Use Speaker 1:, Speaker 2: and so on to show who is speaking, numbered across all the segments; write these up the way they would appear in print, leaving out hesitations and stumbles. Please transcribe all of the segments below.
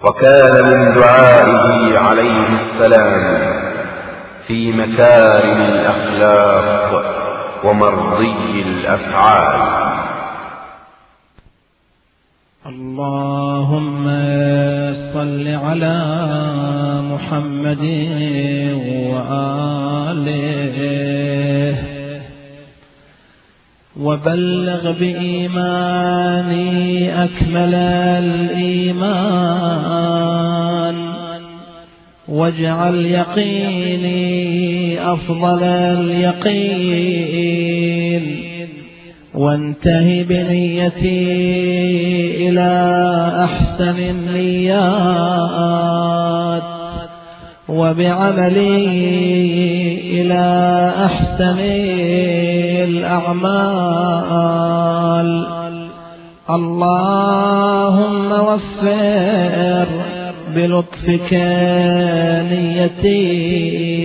Speaker 1: وكان من دعائه عليه السلام في مكارم الأخلاق ومرضي الأفعال.
Speaker 2: اللهم صل على محمد وآله وبلغ بإيماني أكمل الإيمان واجعل يقيني أفضل اليقين وانتهي بنيتي إلى أحسن النيات وبعملي إلى أحسن الأعمال. اللهم وفر بلطفك نيتي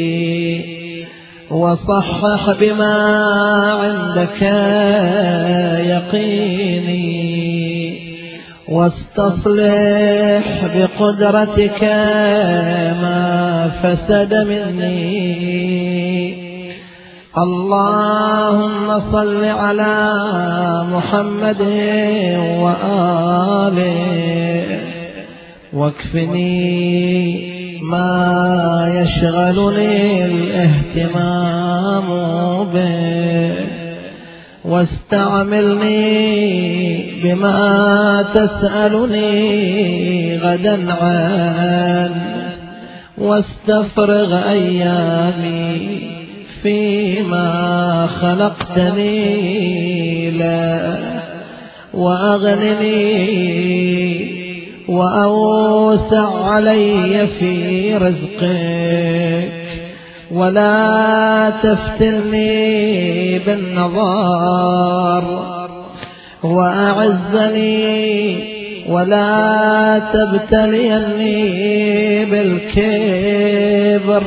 Speaker 2: وصحح بما عندك يقيني واستصلح بقدرتك ما فسد مني. اللهم صل على محمد وآله واكفني ما يشغلني الاهتمام به واستعملني بما تسألني غدا عنه واستفرغ أيامي فيما خلقتني له وأغنني وأوسع علي في رزقك ولا تفتني بالنظر وأعزني ولا تبتليني بالكبر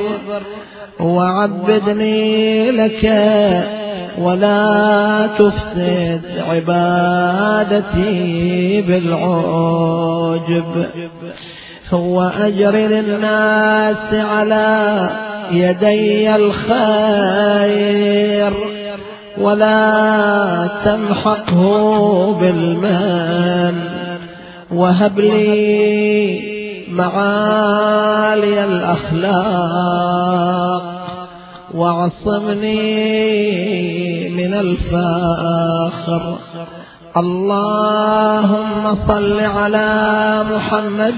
Speaker 2: وعبدني لك ولا تفسد عبادتي بالعجب. وأجر للناس على يدي الخير ولا تمحقه بالمن وهب لي معالي الأخلاق وعصمني من الفاخر. اللهم صل على محمد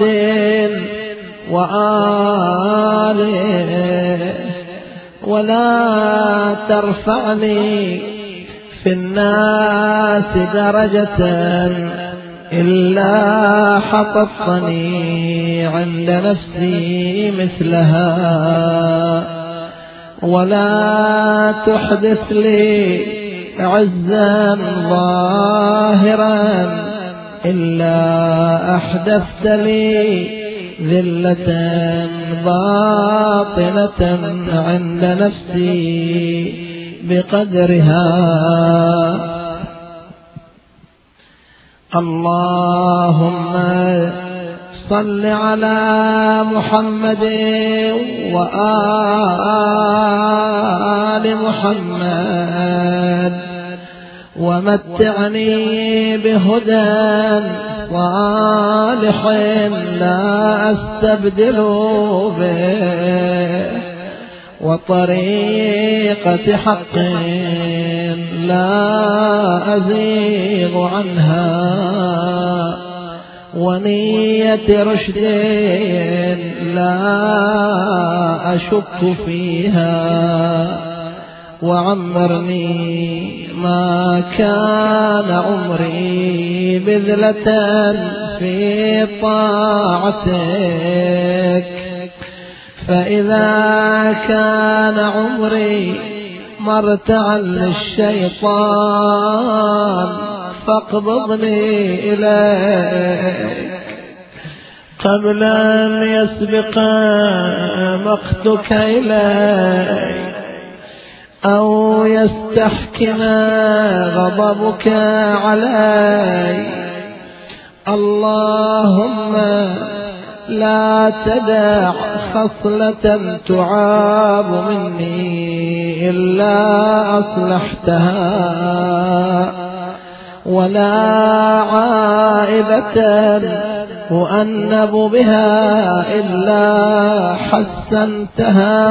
Speaker 2: وآله ولا ترفعني في الناس درجة إلا حططني عند نفسي مثلها ولا تحدث لي عزا ظاهرا إلا أحدثت لي ذلة باطنة عند نفسي بقدرها. اللهم صل على محمد وآل محمد ومتعني بهدى صالح لا أستبدل به وطريقة حق لا أزيغ عنها ونية رشد لا أشك فيها وعمرني ما كان عمري بذلة في طاعتك فإذا كان عمري مرتعا للشيطان فاقبضني إليك قبل أن يسبق مقتك إليك أو يستحكم غضبك علي. اللهم لا تدع خصلة تعاب مني إلا أصلحتها، ولا عائبة أؤنب بها إلا حسنتها،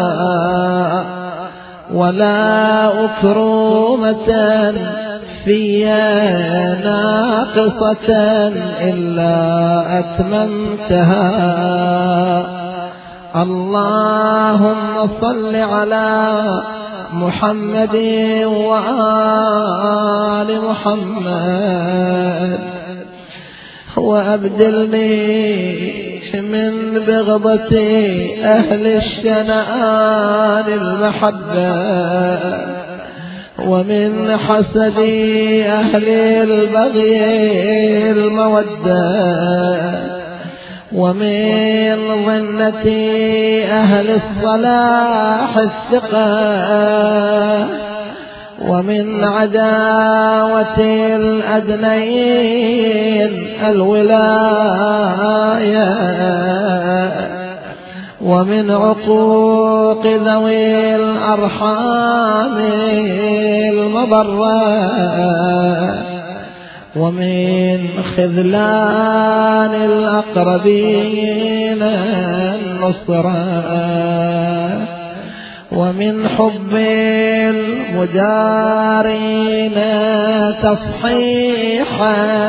Speaker 2: ولا أكرمة في ناقصة إلا أتممتها. اللهم صل على محمد وآل محمد، وأبدلني من بغضة أهل الشنآن المحبة، ومن حسد أهل البغي المودة، ومن ظنة أهل الصلاح الثقة، ومن عداوة الأدنين الولاية، ومن عقوق ذوي الأرحام المضرة، ومن خذلان الأقربين النصرة، ومن حب المجارين تصحيح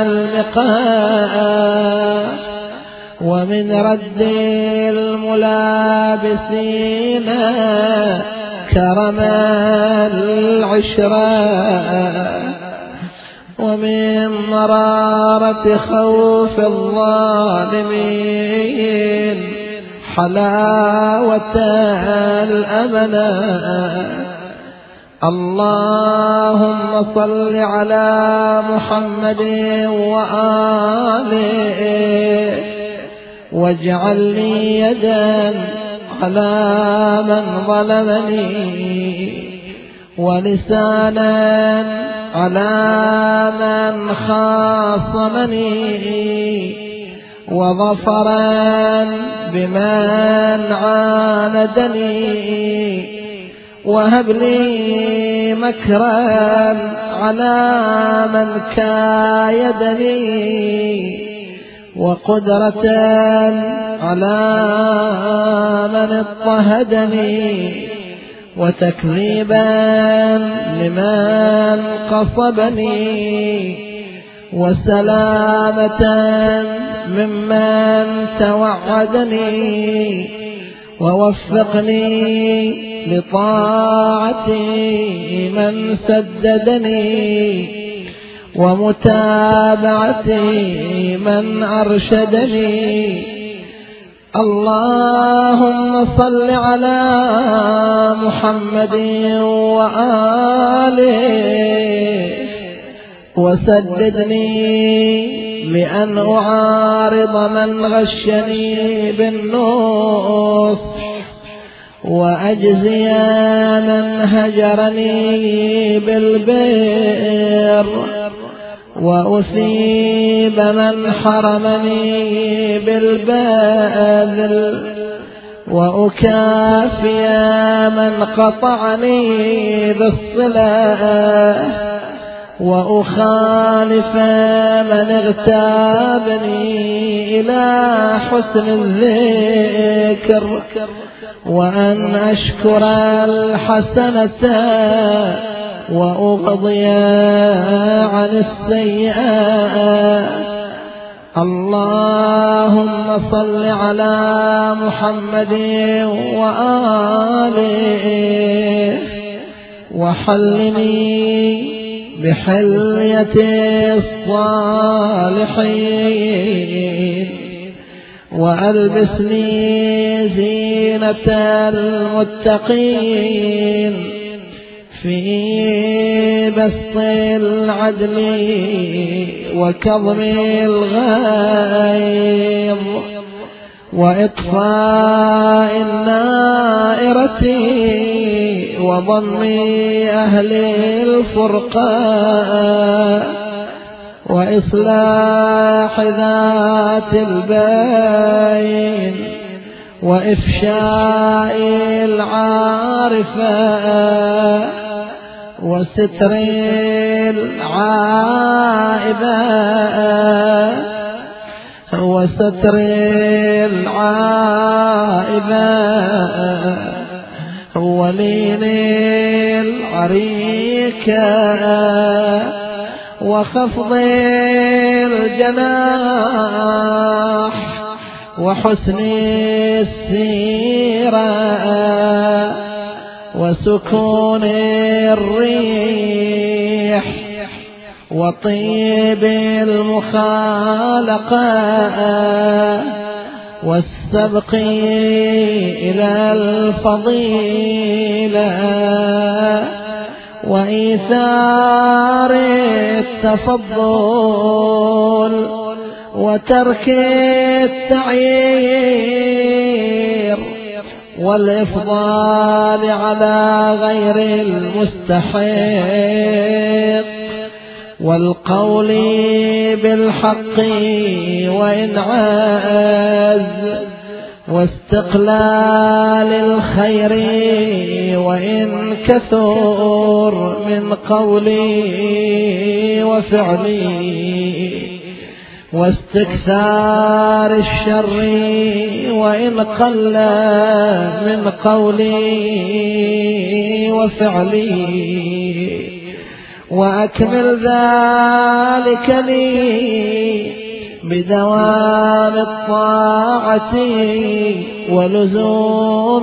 Speaker 2: اللقاء، ومن رد الملابسين كرم العشرة، ومن مرارة خوف الظالمين حلاوة الأمانة. اللهم صل على محمد وآله، واجعل لي يدا على من ظلمني، ولسانا على من خاصمني، وظفرا بمن عاندني، وهب لي مكرا على من كايدني، وقدرة على من اضطهدني، وتكذيبا لمن قصبني، وسلامة ممن توعدني، ووفقني لطاعة من سددني، ومتابعة من أرشدني. اللهم صل على محمد وآله، وسددني لأن أعارض من غشني بالنصح، وأجزي من هجرني بالبر، وأثيب من حرمني بالبذل، وأكافي من قطعني بالصلة، وأخالف من اغتابني إلى حسن الذكر، وأن أشكر الحسنة وأغضي عن السيئات. اللهم صل على محمد وآله، وحلني بحلية الصالحين، وألبسني زينة المتقين، في بسط العدل وكظم الغيظ، وإطفاء النائرة، وضم أهل الفرقة، وإصلاح ذات البين وإفشاء العارفة وستر العائبة وستر العائبة ولين العريكة وخفض الجناح وحسن السيرة وسكون الريح وطيب المخالقة والسبق إلى الفضيلة وإيثار التفضل وترك التعيير والإفضال على غير المستحق والقول بالحق وإن عاز واستقلال الخير وإن كثر من قولي وفعلي واستكثار الشر وإن قل من قولي وفعلي وأكمل ذلك لي بدوام الطاعة ولزوم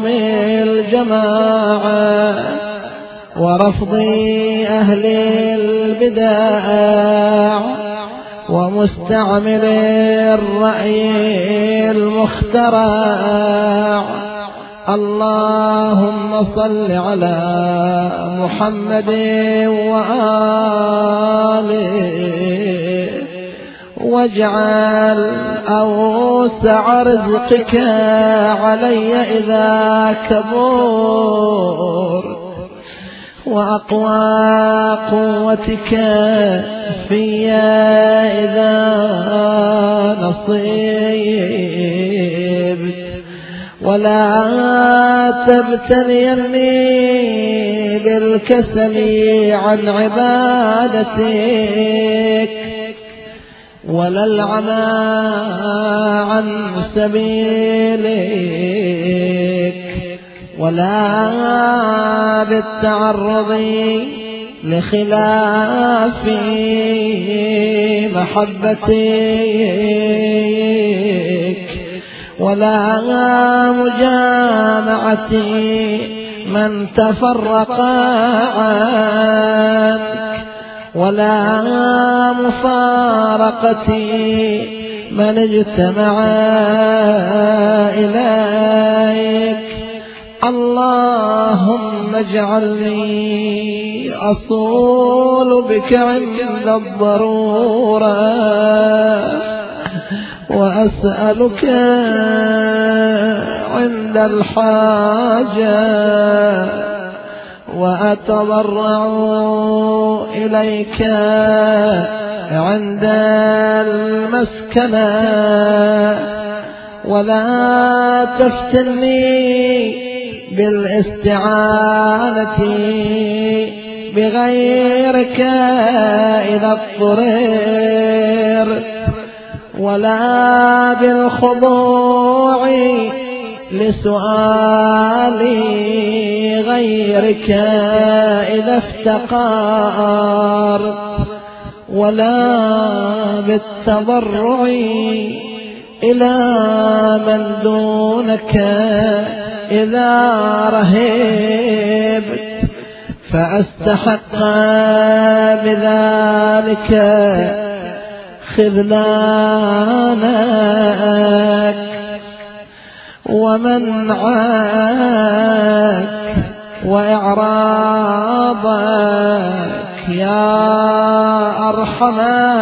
Speaker 2: الجماعة ورفض أهل البدع ومستعمل الرأي المخترع. اللهم صل على محمد وآله واجعل أوسع رزقك علي إذا كبر وأقوى قوتك في إذا نصيبت ولا تبتليني بالكسل عن عبادتك ولا العمى عن سبيلك ولا بالتعرض لخلاف محبتك ولا مجامعة من تفرق عنك ولا مفارقتي من اجتمع إليك. اللهم اجعلني أصول بك عند الضرورة وأسألك عند الحاجة وأتضرع إليك عند المسكنة ولا تفتني بالاستعانة بغيرك إذا اضطررت ولا بالخضوع لسؤال غيرك إذا افتقرت ولا بالتضرع إلى من دونك إذا رهبت فأستحق بذلك خذلانك ومنعك وإعراضك يا أرحم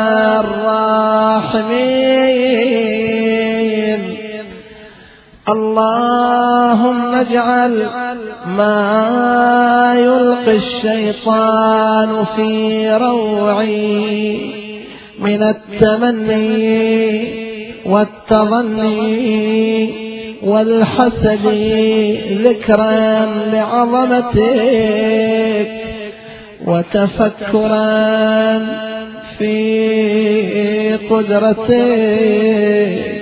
Speaker 2: الراحمين. اللهم اجعل ما يلقي الشيطان في روعي من التمني والتظني والحسد ذكرا لعظمتك وتفكرا في قدرتك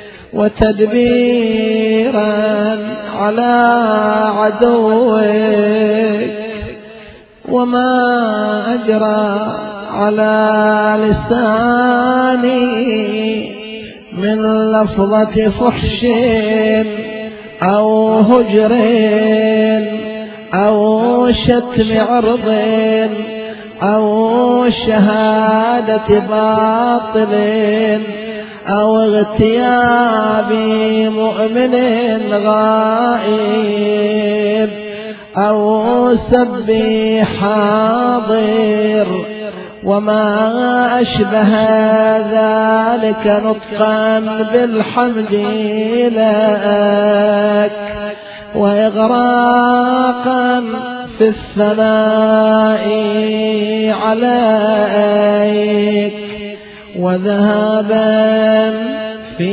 Speaker 2: وتدبيرا على عدوك وما أجرى على لساني من لفظة فحش أو هجر أو شتم عرض أو شهادة باطل أو اغتياب مؤمن غائب أو سب حاضر وما أشبه ذلك نطقا بالحمد لك وإغراقا في الثناء عليك وذهابا في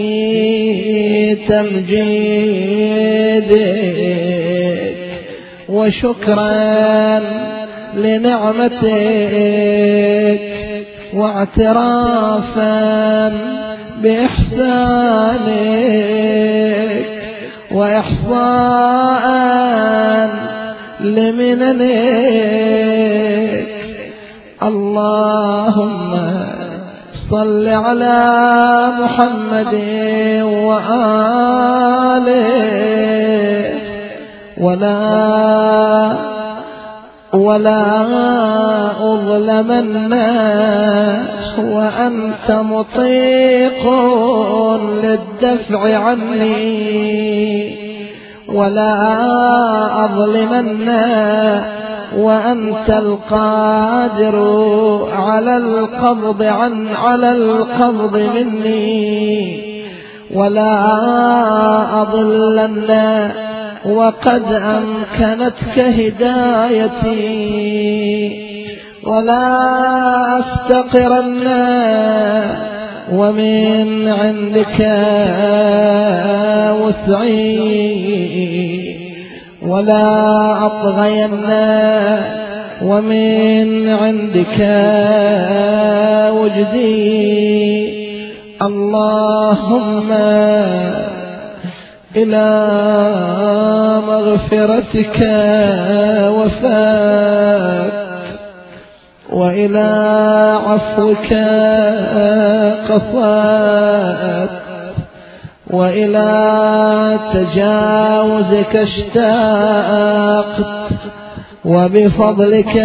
Speaker 2: تمجيدك وشكرا لنعمتك واعترافا بإحسانك وإحصاء لمننك. اللهم صل على محمد وآله ولا أظلمن وأنت مطيق للدفع عني ولا أظلمن وأنت القادر على القبض مني ولا أضلن وقد أمكنتك هدايتي ولا أفتقرن ومن عندك وسعي ولا أطغين ومن عندك وجدي. اللهم إلى مغفرتك وفاك وإلى عفوك قصات وإلى تجاوزك اشتاقت وبفضلك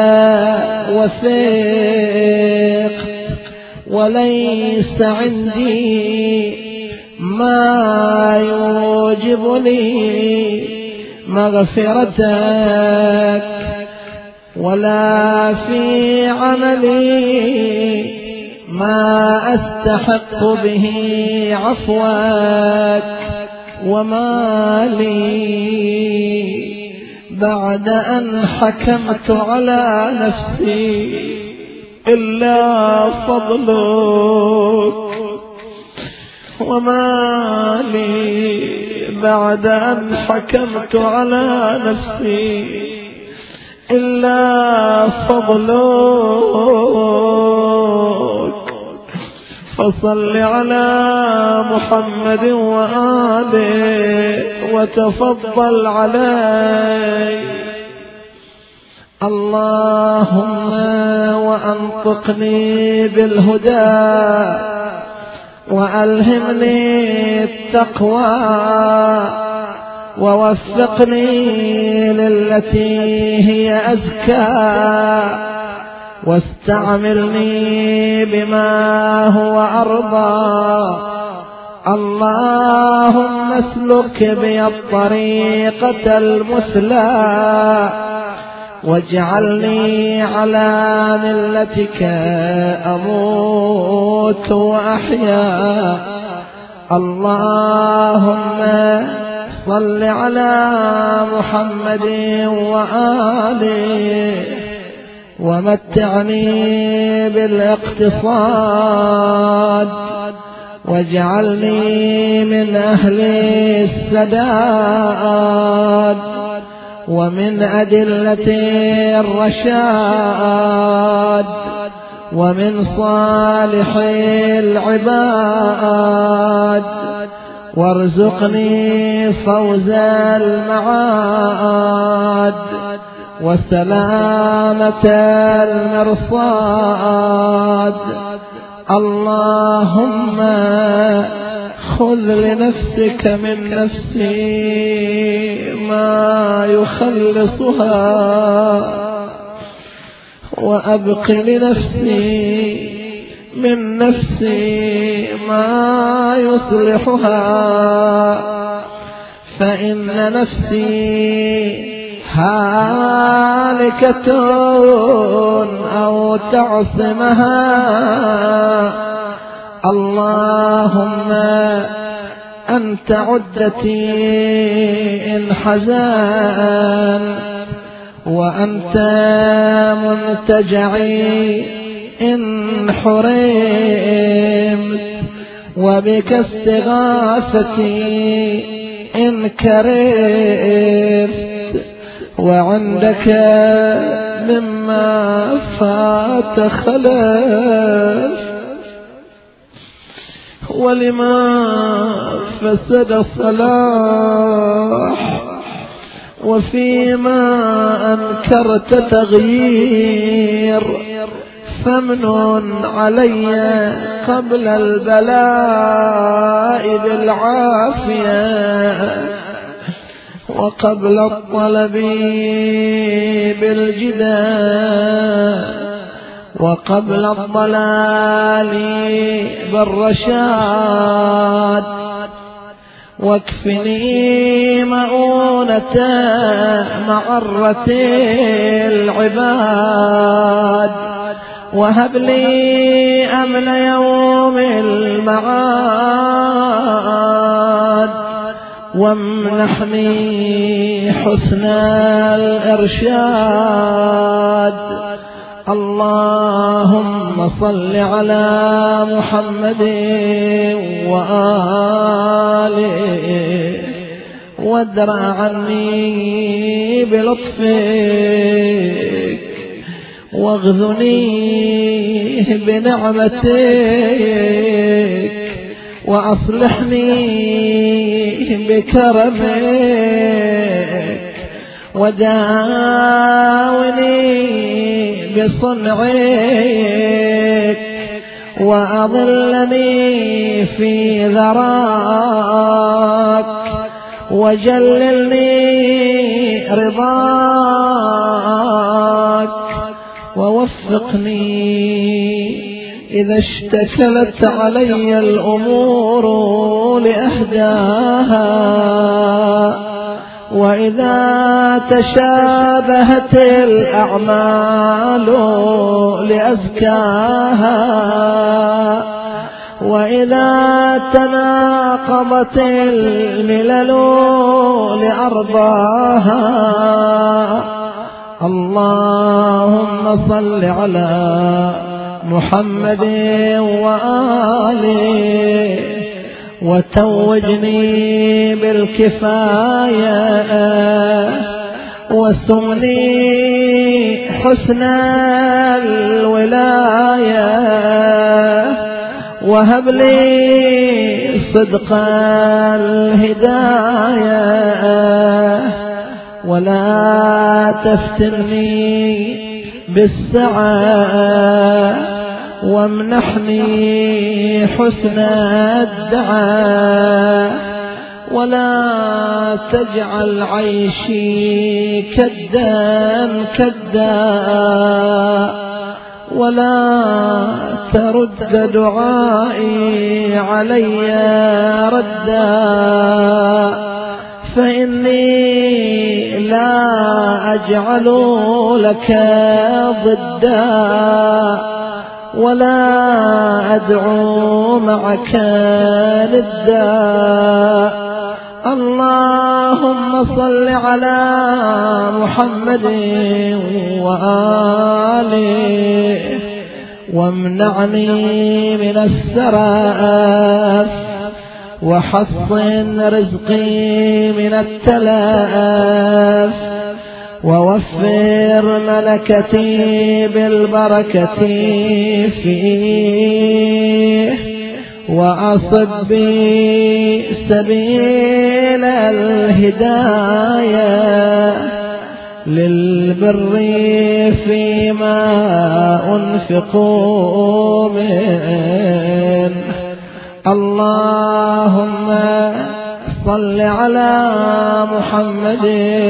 Speaker 2: وثقت وليس عندي ما يوجب لي مغفرتك ولا في عملي ما أستحق به عفوك وما لي بعد أن حكمت على نفسي إلا فضلك وما لي بعد أن حكمت على نفسي إلا فضلك. فصل على محمد وآله وتفضل عليه. اللهم وأنطقني بالهدى وألهمني التقوى ووفقني للتي هي أزكى واستعملني بما هو أرضى. اللهم اسلك بي الطريقة المثلى واجعلني على ملتك أموت وأحيا. اللهم صل على محمد وآله ومتعني بالاقتصاد واجعلني من أهل السداد ومن أدلة الرشاد ومن صالح العباد، وارزقني فوز المعاد وسلامة المرصاد. اللهم خذ لنفسك من نفسي ما يخلصها، وأبق لنفسي من نفسي ما يصلحها، فإن نفسي هالكة أو تعصمها. اللهم أنت عدتي إن حزان، وأنت منتجعي إن حرمت، وبك استغاثتي إن كرمت، وعندك مما فات خلف، ولما فسد صلاح، وفيما أنكرت تغيير، فمن علي قبل البلاء بالعافية، وقبل الطلب بالجدال، وقبل الضلال بالرشاد، واكفني مؤونة معرة العباد، وهب لي أمن يوم المعاد، وامنحني حسن الإرشاد. اللهم صل على محمد وآله، وادرأ عني بلطفك، واغذني بنعمتك، وأصلحني بكرمك، وداوني بصنعك، وأظلني في ذراك، وجللني رضاك، ووفقني إذا اشتكلت علي الأمور لأهداها، وإذا تشابهت الأعمال لأزكاها، وإذا تناقضت الملل لأرضاها. اللهم صل على محمد وآله، وتوجني بالكفاية، وسمني حسن الولاية، وهب لي صدق الهداية، ولا تفتني بالسعة، وامنحني حسن الدعاء، ولا تجعل عيشي كدا كدا، ولا ترد دعائي علي ردا، فإني لا أجعل لك ضدا، ولا أدعو معك للداء. الله اللهم صل على محمد وآله وامنعني من السرائر وحصن رزقي من التلاف ووفر ملكتي بالبركة فيه وأصب بي سبيل الهداية للبر فيما أنفق منه. اللهم صل على محمد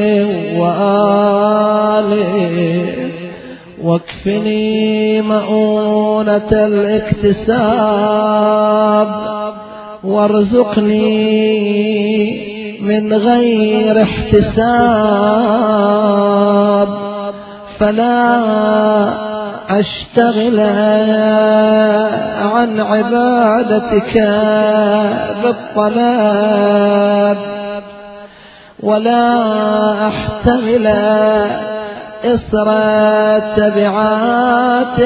Speaker 2: وآله واكفني مؤونة الاكتساب وارزقني من غير احتساب فلا أشتغل عن عبادتك بالطلب ولا أحتمل إصر تبعات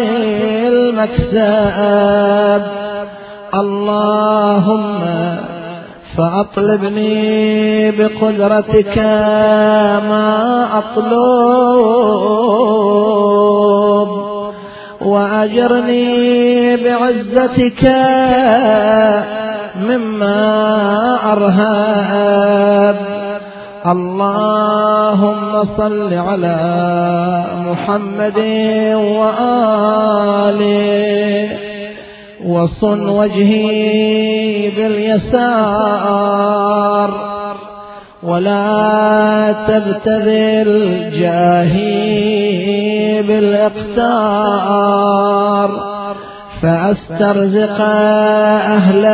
Speaker 2: المكسب. اللهم فأطلبني بقدرتك ما أطلب وأجرني بعزتك مما أرهب. اللهم صل على محمد وآله وصن وجهي باليسار ولا تبتذل جاهي بالاقتار فأسترزق أهل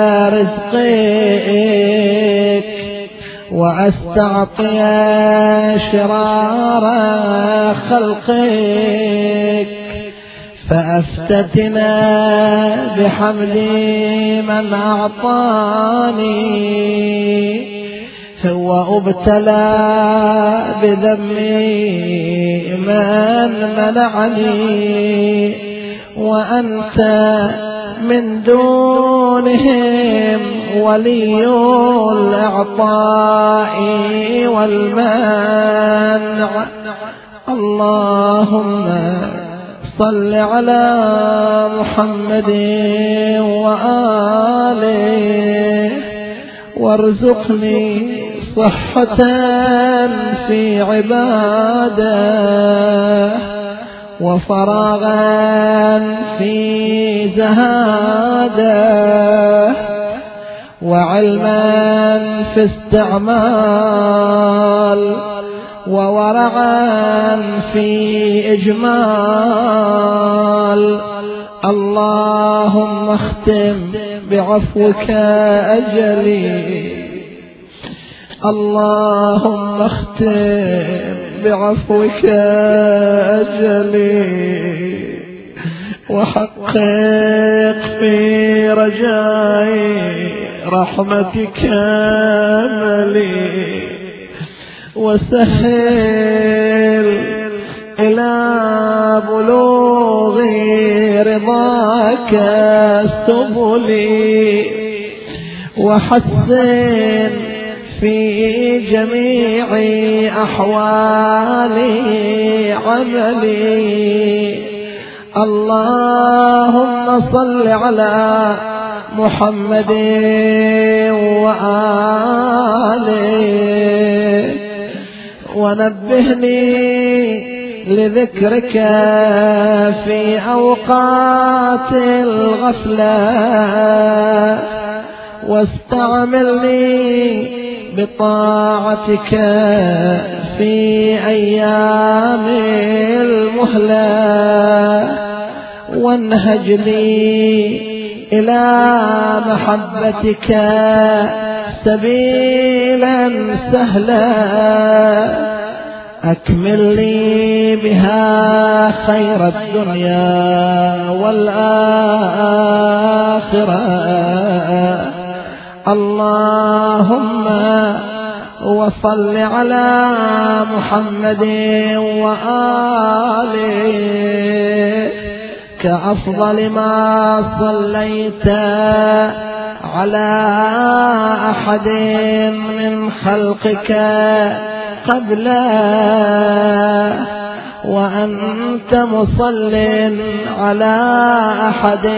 Speaker 2: رزقك وأستعطي شرار خلقك فأفتتنا بحمد من أعطاني وأبتلى بذم من منعني وأنت من دونهم ولي الإعطاء والمنع. اللهم صل على محمد وآله وارزقني صحة في عباده وفراغا في زهاده وعلما في استعمال وورعا في إجمال. اللهم اختم بعفوك أجلي. اللهم اختم بعفوك أجلي وحقق في رجائي رحمتك أملي وسهل إلى بلوغ رضاك سبلي وحسن في جميع أحوالي عملي. اللهم صل على محمد وآله ونبهني لذكرك في أوقات الغفلة واستعملني بطاعتك في أيام المهلة وانهج لي إلى محبتك سبيلا سهلا أكمل لي بها خير الدنيا والآخرة. اللهم وصل على محمد وآله كأفضل ما صليت على أحد من خلقك قبله وأنت مصل على أحد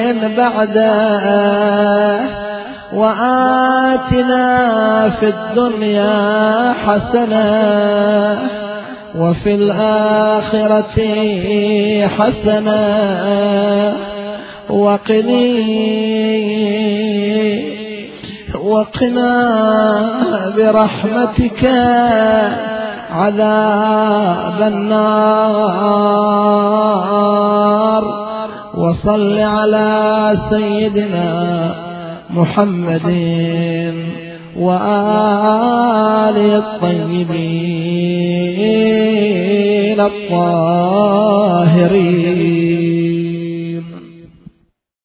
Speaker 2: بعده وآتنا في الدنيا حسنة وفي الآخرة حسنة وقنا برحمتك عذاب النار. وصل على سيدنا محمد وآله الطيبين الطاهرين.